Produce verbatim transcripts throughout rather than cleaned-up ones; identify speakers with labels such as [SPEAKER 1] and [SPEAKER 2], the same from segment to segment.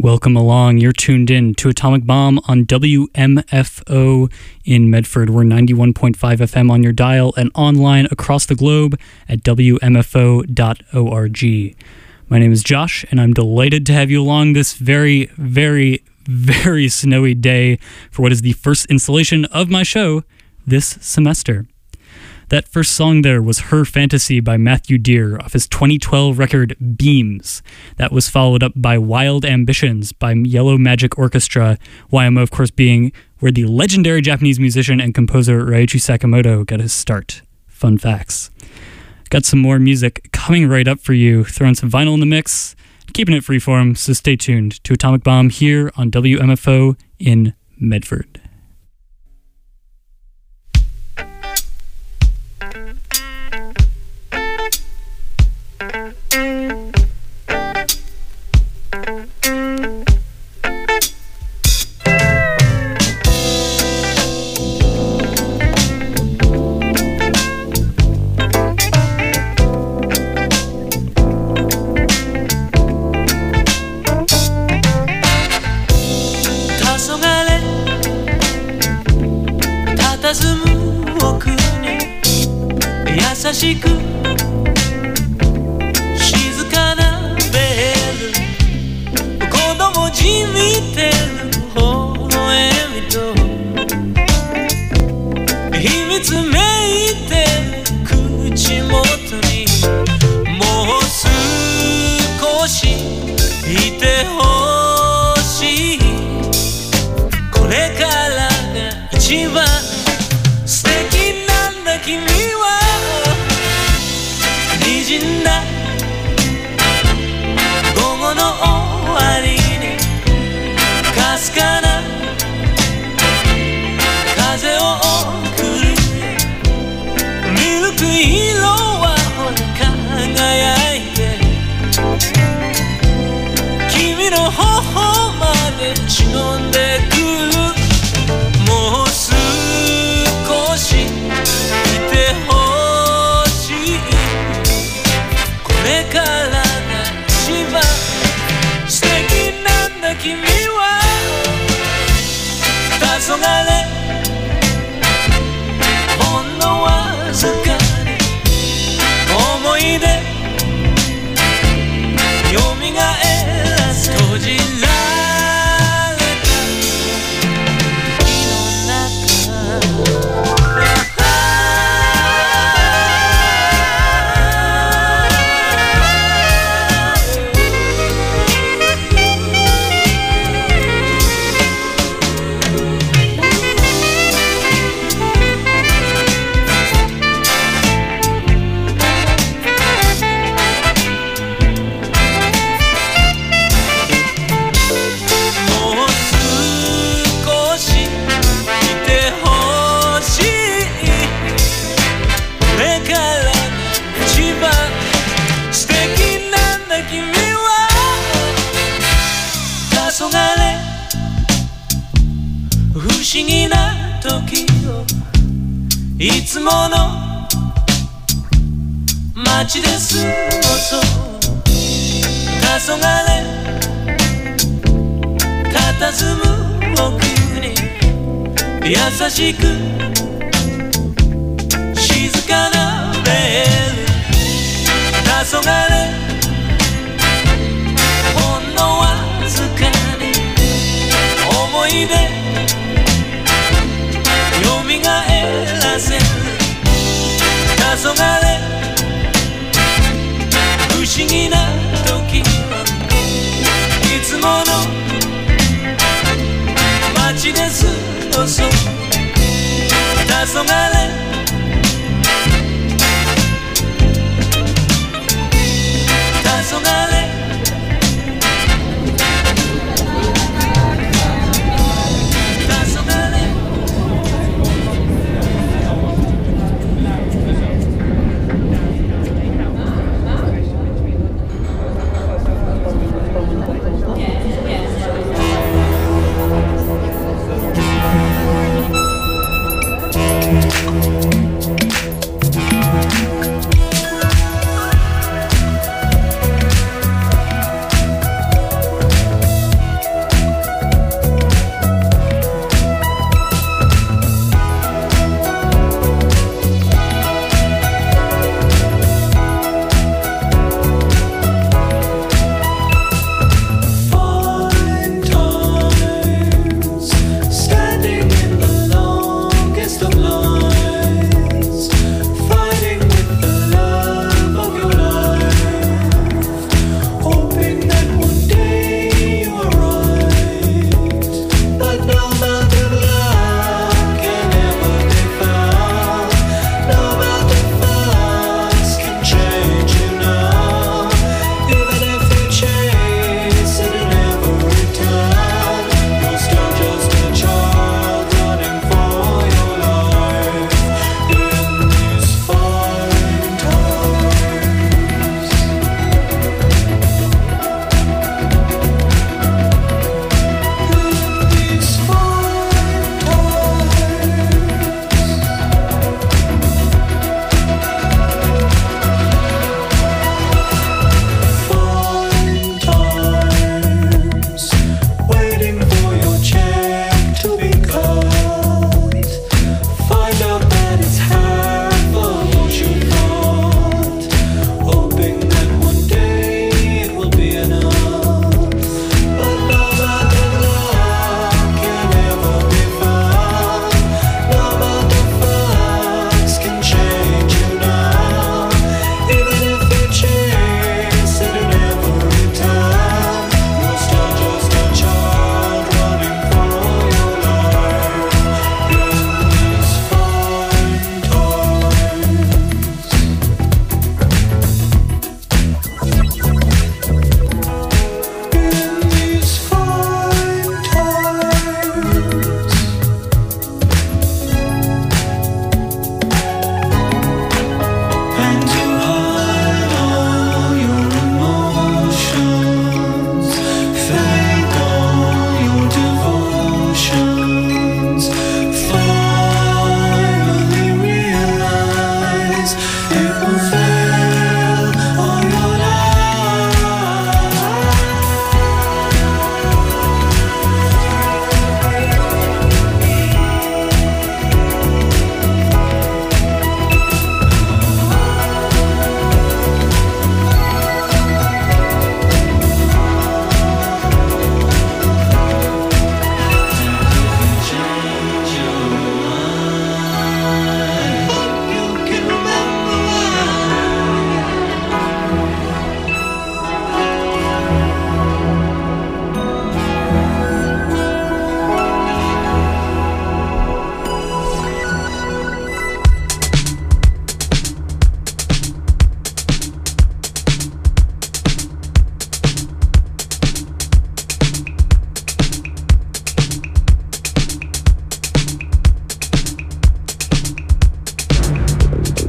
[SPEAKER 1] Welcome along. You're tuned in to Atomic Bomb on W M F O in Medford. We're ninety-one point five F M on your dial and online across the globe at W M F O dot org. My name is Josh, and I'm delighted to have you along this very, very, very snowy day for what is the first installation of my show this semester. That first song there was Her Fantasy by Matthew Dear off his twenty twelve record Beams. That was followed up by Wild Ambitions by Yellow Magic Orchestra, Y M O of course being where the legendary Japanese musician and composer Ryuichi Sakamoto got his start. Fun facts. Got some more music coming right up for you, throwing some vinyl in the mix, keeping it freeform, so stay tuned to Atomic Bomb here on W M F O in Medford.
[SPEAKER 2] 優しく静かなベル子供じみてる微笑みと秘密めいてる口元にもう少しいてほしいこれからが一番素敵なんだ君は滲んだ午後の終わりにかすかな風を送るミルク色はほら輝いて君の頬まで忍んでくるもう少しいてほしいこれからが一番素敵なんだ君は黄昏ほんのわずかに思い出よみがえらせ閉じられた日の中不思議な時をいつもの街で過ごそう黄昏佇む奥に優しく静かなベル黄昏ほんのわずかに思い出よみがえらせる黄昏不思議な時はいつもの街で過ごそう黄昏黄昏
[SPEAKER 3] We'll be right back.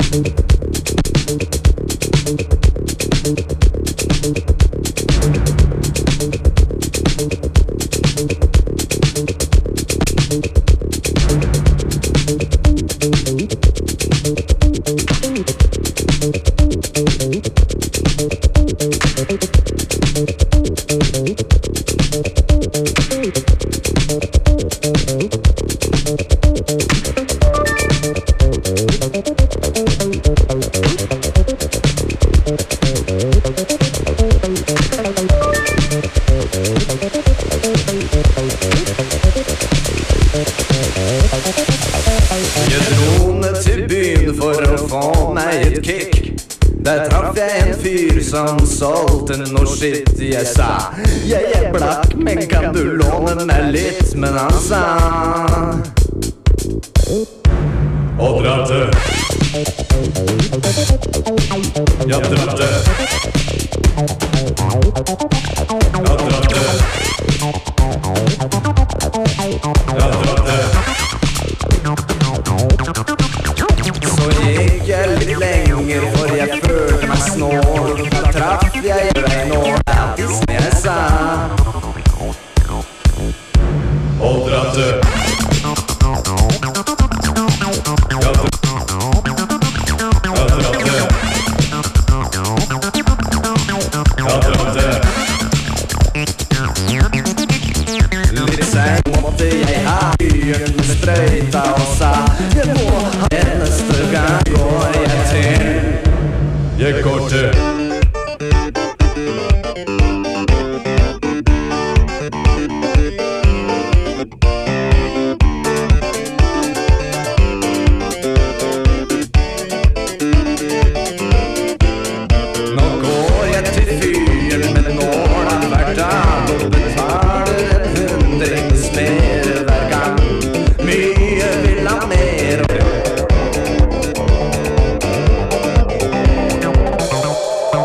[SPEAKER 3] Jeg dro ned til byen for å få meg et kick. Der traff jeg en fyr som solgte noe shit. Jeg sa, jeg er blakk, men kan du låne meg litt? Men han sa og dratte. Jeg dratte. Jeg dratte. Jeg dratte. Så gikk jeg litt lenger, for jeg følte meg snål. Da traff jeg deg nå, alt som jeg sa. Og dratte. Jeg dratte. Jeg dratte. Jeg dratte. Litt sent måtte jeg ha byen med sprøyta og sa jeg må ha eneste gang går jeg til. Jeg går til. Nå går jeg til fyren med nåla hver dag og betaler en hundrings mer hver gang. Mye vil ha mer.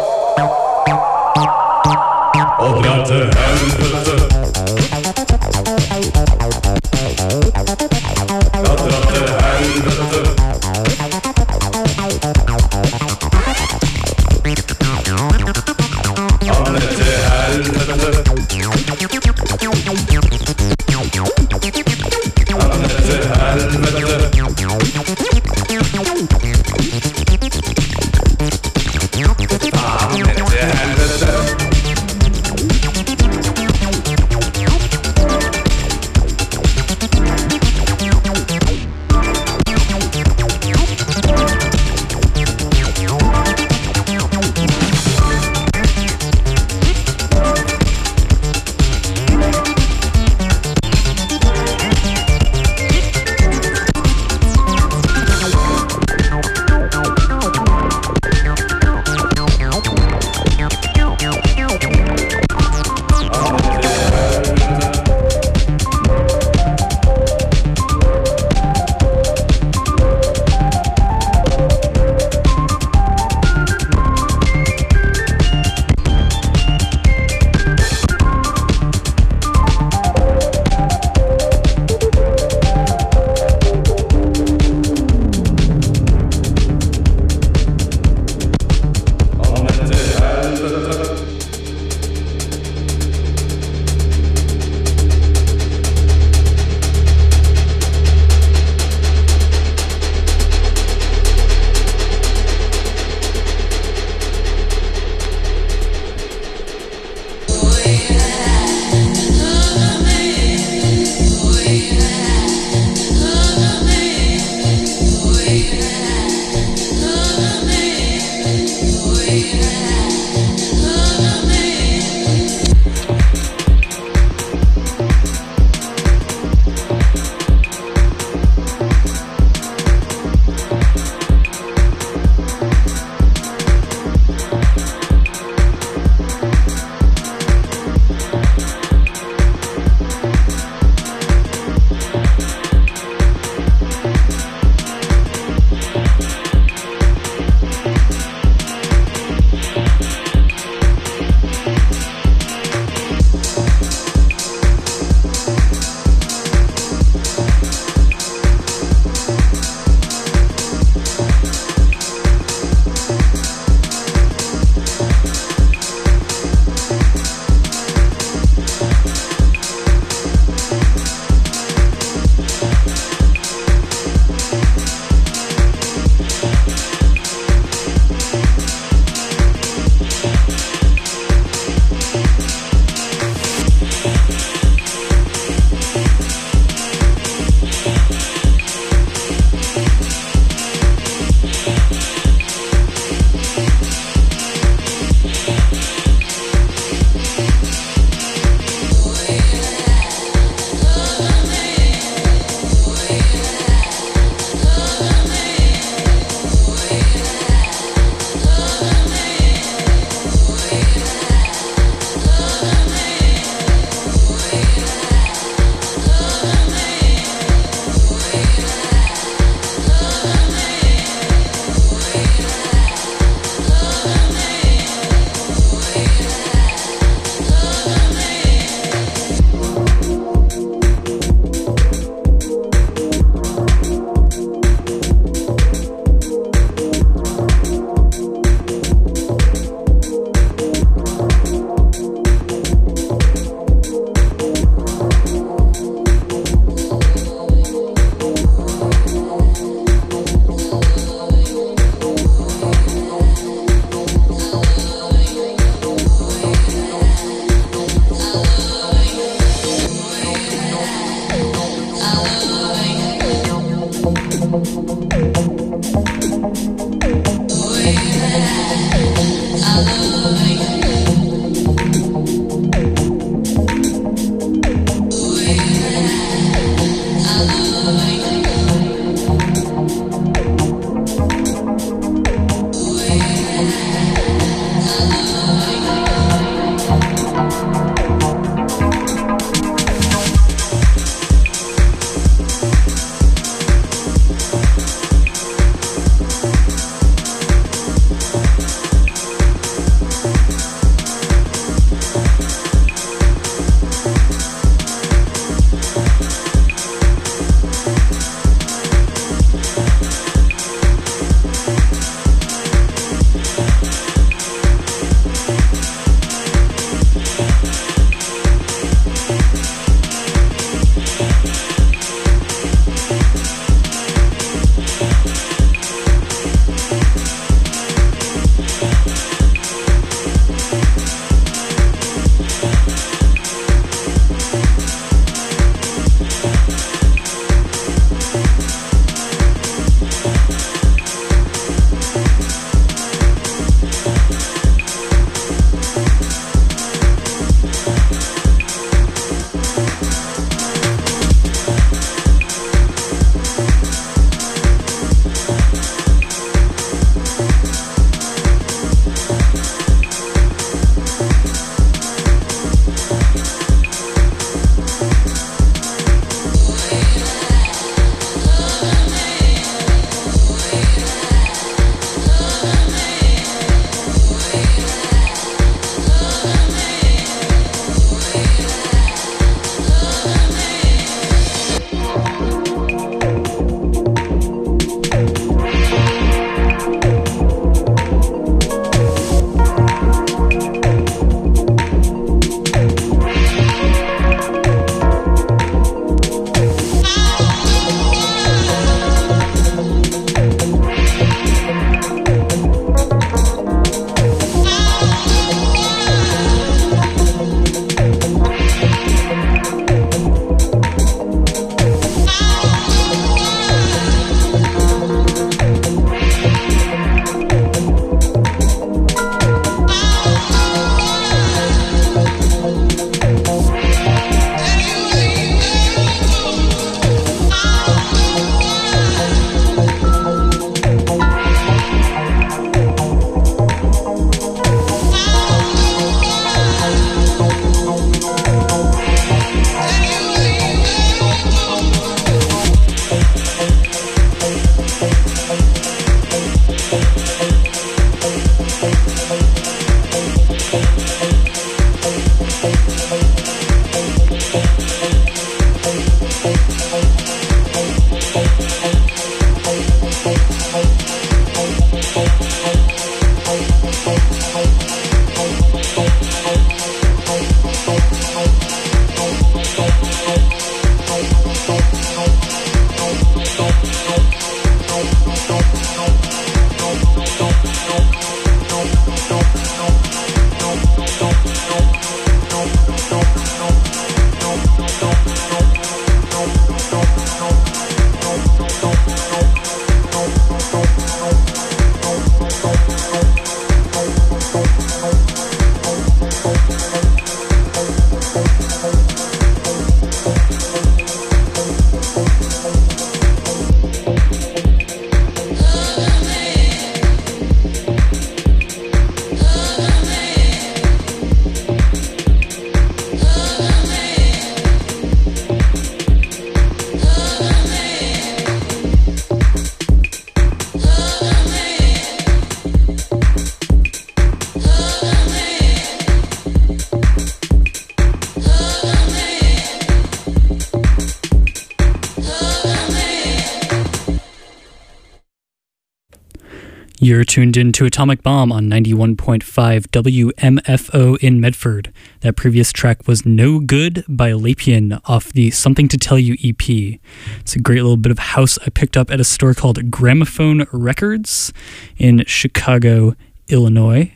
[SPEAKER 1] You're tuned in to Atomic Bomb on ninety-one point five W M F O in Medford. That previous track was No Good by Lapian off the Something to Tell You E P. It's a great little bit of house I picked up at a store called Gramophone Records in Chicago, Illinois.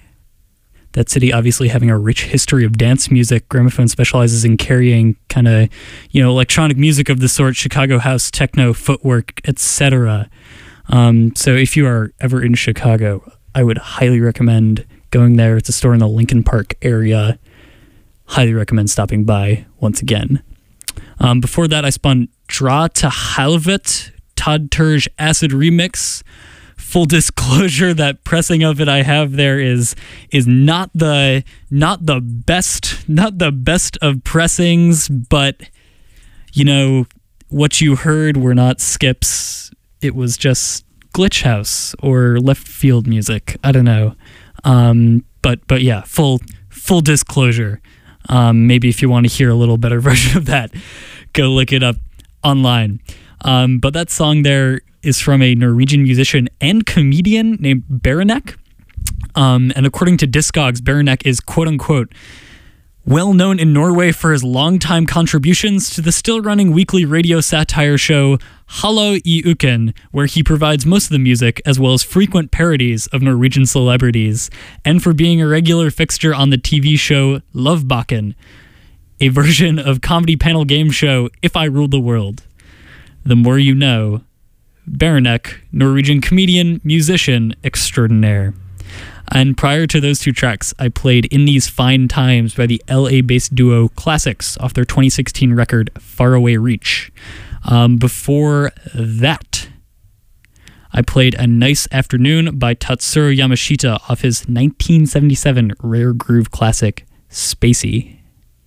[SPEAKER 1] That city obviously having a rich history of dance music. Gramophone specializes in carrying kind of, you know, electronic music of the sort, Chicago house, techno, footwork, et cetera. Um, so if you are ever in Chicago, I would highly recommend going there. It's a store in the Lincoln Park area. Highly recommend stopping by once again. Um, before that, I spun Dra to Halvet, Todd Terje Acid Remix. Full disclosure, that pressing of it I have there is is not the not the best not the best of pressings, but you know what you heard were not skips. It was just glitch house or left field music. I don't know. Um, but but yeah, full full disclosure. Um, maybe if you want to hear a little better version of that, go look it up online. Um, but that song there is from a Norwegian musician and comedian named Baranek. Um, and according to Discogs, Baranek is quote unquote well known in Norway for his longtime contributions to the still-running weekly radio satire show Hallo i Uken, where he provides most of the music, as well as frequent parodies of Norwegian celebrities, and for being a regular fixture on the T V show Lovebakken, a version of comedy panel game show If I Ruled the World. The more you know, Baranek, Norwegian comedian, musician extraordinaire. And prior to those two tracks, I played In These Fine Times by the L A-based duo Classics off their twenty sixteen record Faraway Reach. Um, before that, I played A Nice Afternoon by Tatsuro Yamashita off his nineteen seventy-seven rare groove classic Spacey.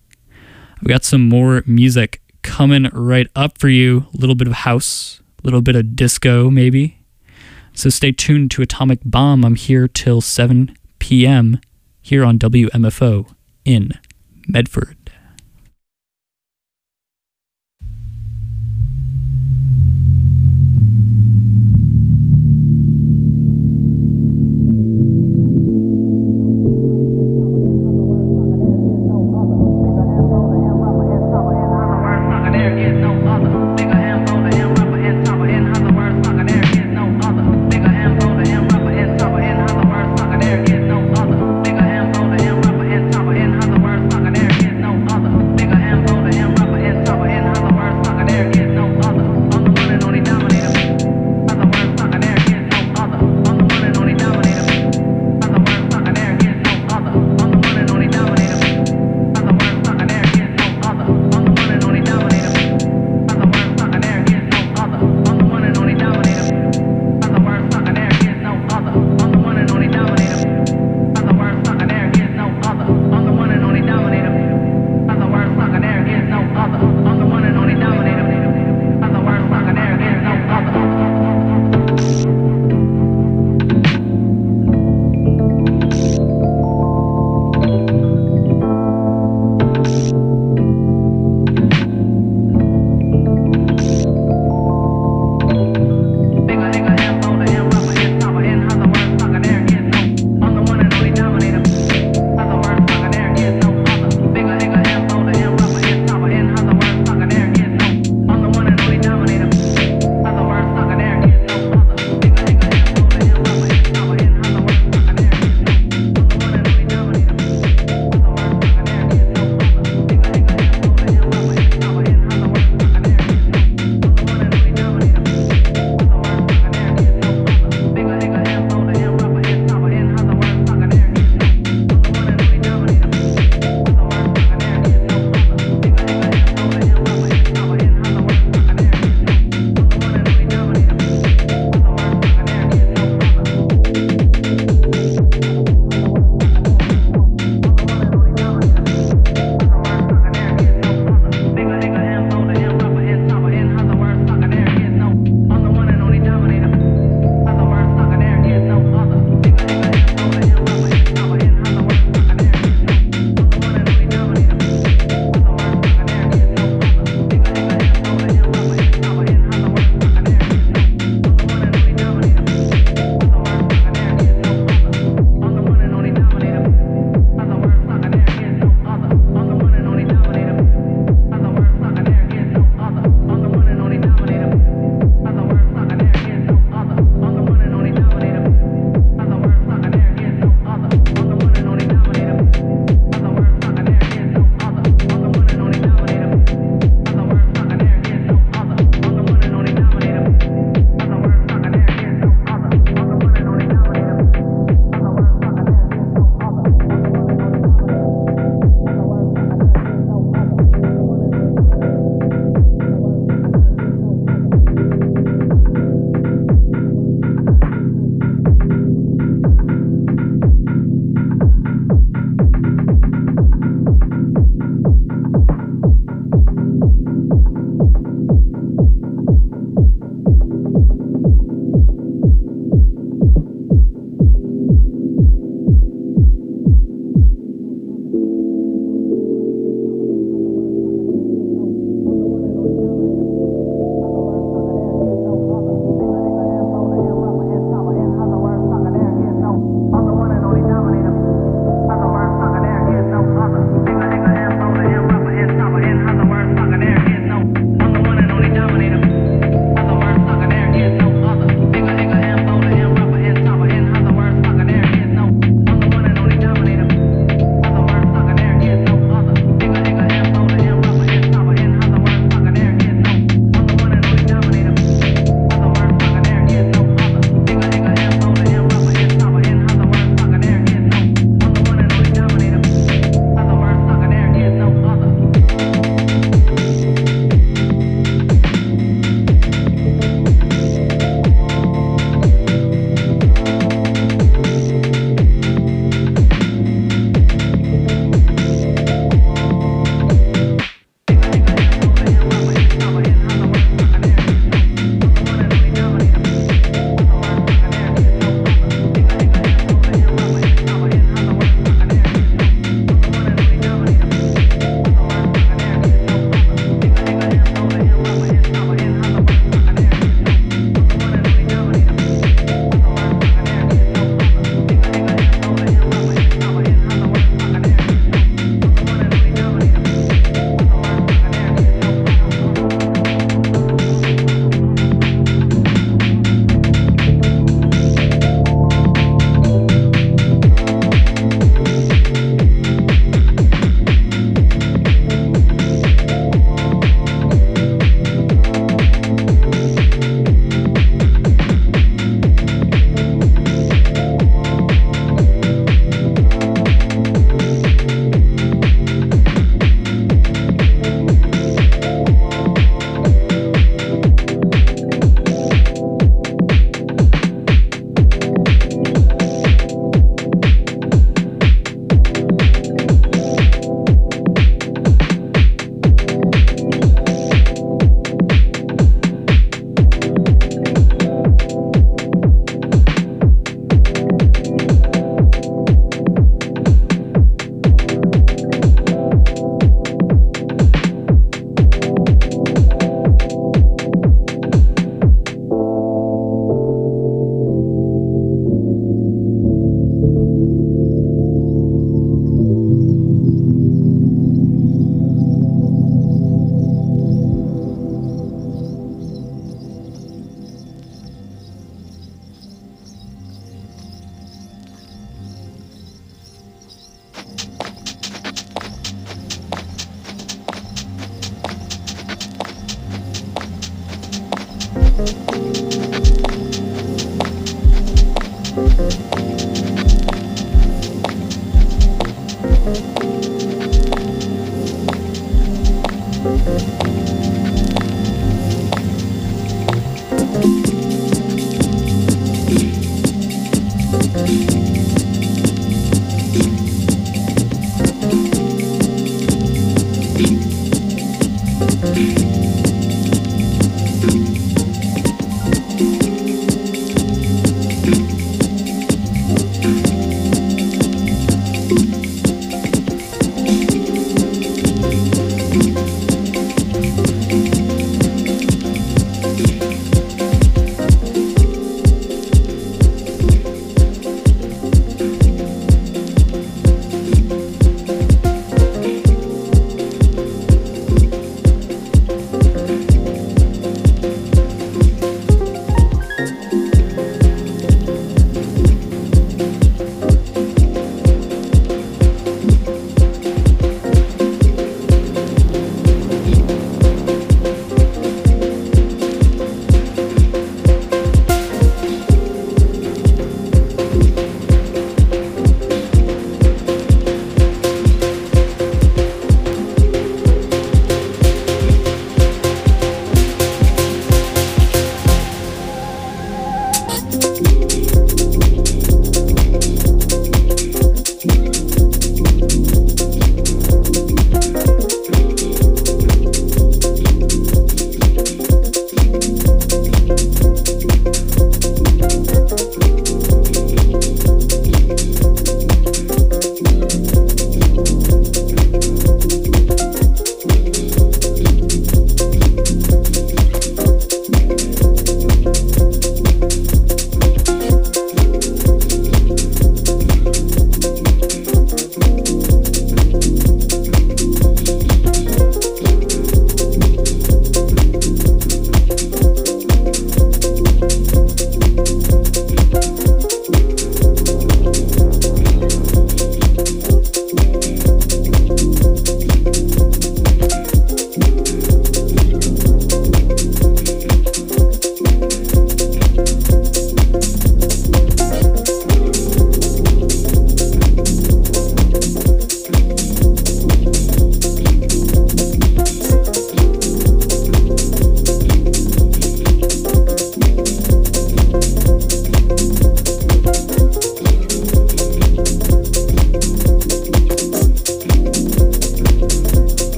[SPEAKER 1] I've got some more music coming right up for you. A little bit of house, a little bit of disco maybe. So stay tuned to Atomic Bomb. I'm here till seven p.m. here on W M F O in Medford.
[SPEAKER 4] There is no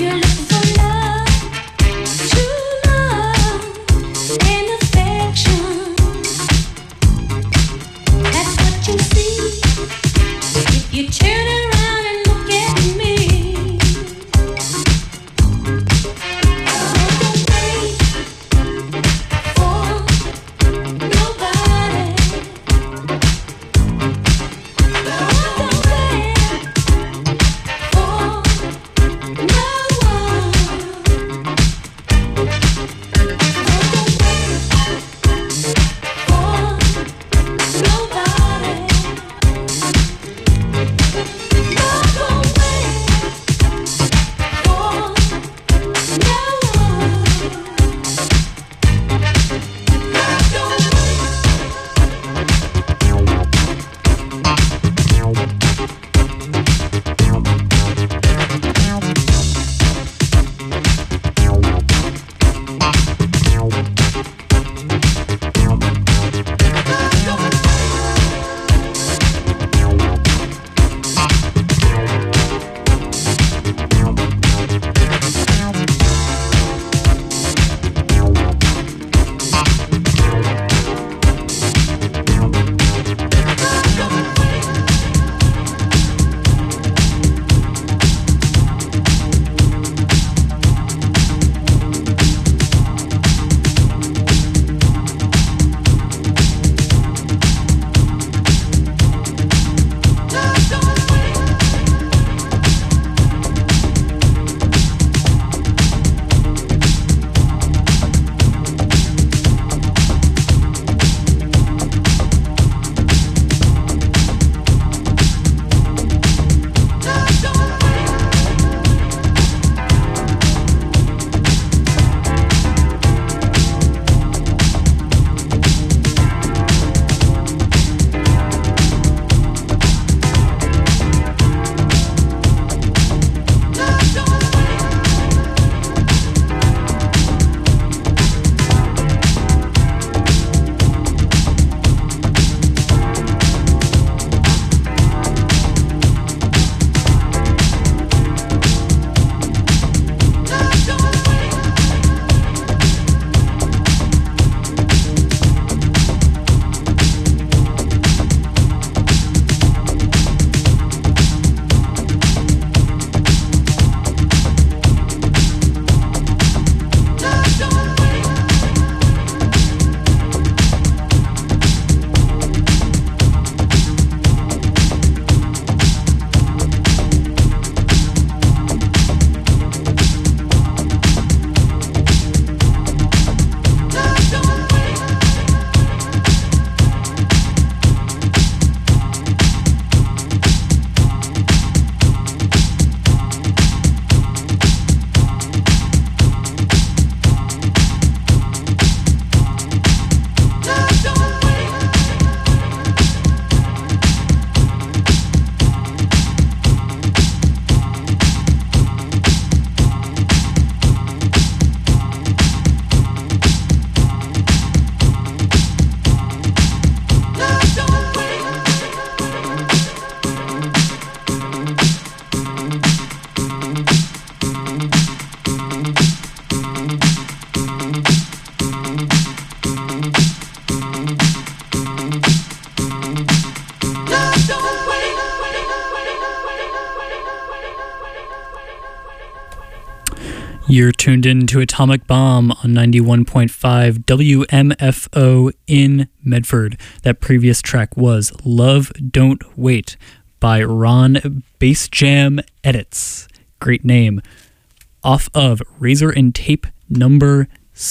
[SPEAKER 1] You're tuned in to Atomic Bomb on ninety-one point five W M F O in Medford. That previous track was Love Don't Wait by Ron Bass Jam Edits. Great name. Off of Razor and Tape number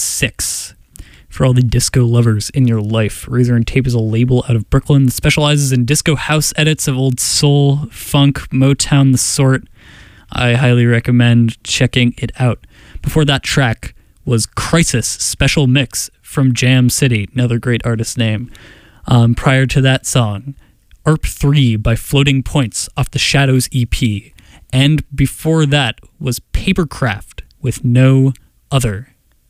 [SPEAKER 1] six. For all the disco lovers in your life, Razor and Tape is a label out of Brooklyn that specializes in disco house edits of old soul, funk, Motown, the sort. I highly recommend checking it out. Before that track was Crisis Special Mix from Jam City, another great artist name. Um, prior to that song, A R P three by Floating Points off the Shadows E P. And before that was Papercraft with No Other.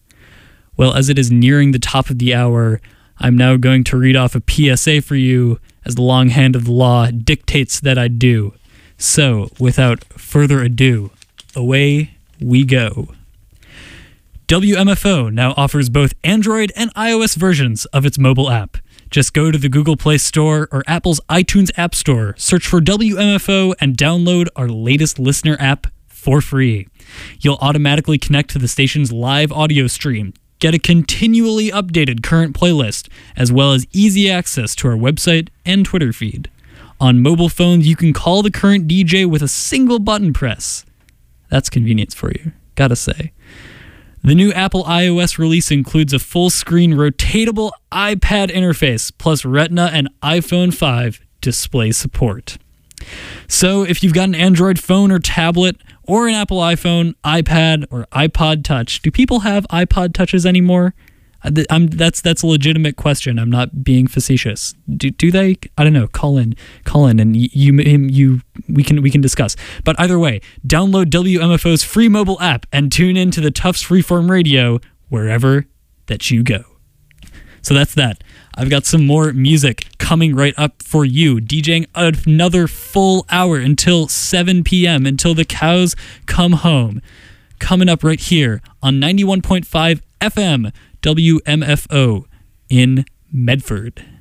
[SPEAKER 1] Well, as it is nearing the top of the hour, I'm now going to read off a P S A for you, as the long hand of the law dictates that I do. So, without further ado, away we go. W M F O now offers both Android and iOS versions of its mobile app. Just go to the Google Play Store or Apple's iTunes App Store, search for W M F O, and download our latest listener app for free. You'll automatically connect to the station's live audio stream, get a continually updated current playlist, as well as easy access to our website and Twitter feed. On mobile phones, you can call the current D J with a single button press. That's convenience for you, gotta say. The new Apple iOS release includes a full-screen rotatable iPad interface, plus Retina and iPhone five display support. So if you've got an Android phone or tablet, or an Apple iPhone, iPad, or iPod Touch, do people have iPod Touches anymore? I'm, that's that's a legitimate question. I'm not being facetious. Do do they? I don't know. Call in, call in, and you you, you we can we can discuss. But either way, download W M F O's free mobile app and tune in to the Tufts Freeform Radio wherever that you go. So that's that. I've got some more music coming right up for you. DJing another full hour until seven p.m. until the cows come home. Coming up right here on ninety-one point five F M. W M F O in Medford.